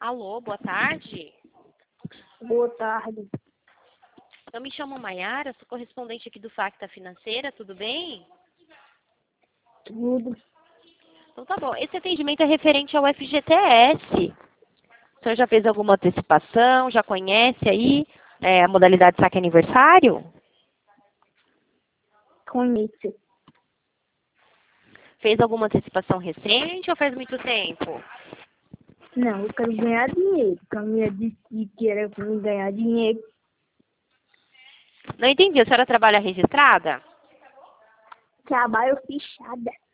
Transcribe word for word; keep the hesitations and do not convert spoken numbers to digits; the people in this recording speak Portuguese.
Alô, boa tarde. Boa tarde. Eu me chamo Maiara, sou correspondente aqui do Facta Financeira, tudo bem? Tudo. Então tá bom. Esse atendimento é referente ao F G T S. O senhor já fez alguma antecipação? Já conhece aí é, a modalidade saque aniversário? Conheço. Fez alguma antecipação recente ou faz muito tempo? Não, eu quero ganhar dinheiro. A minha disse que era pra mim ganhar dinheiro. Não entendi. A senhora trabalha registrada? Trabalho fichada.